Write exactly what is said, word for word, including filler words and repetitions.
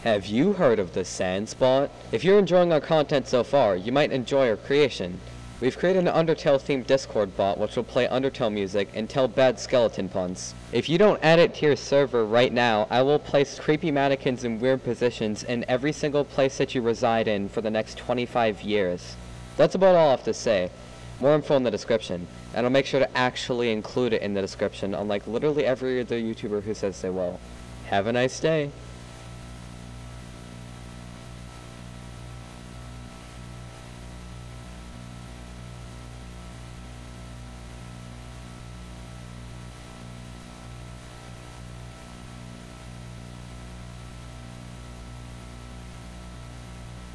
Have you heard of the Sandspot? If you're enjoying our content so far, you might enjoy our creation. We've created an Undertale-themed Discord bot which will play Undertale music and tell bad skeleton puns. If you don't add it to your server right now, I will place creepy mannequins in weird positions in every single place that you reside in for the next twenty-five years. That's about all I have to say. More info in the description, and I'll make sure to actually include it in the description, unlike literally every other YouTuber who says they will. Have a nice day.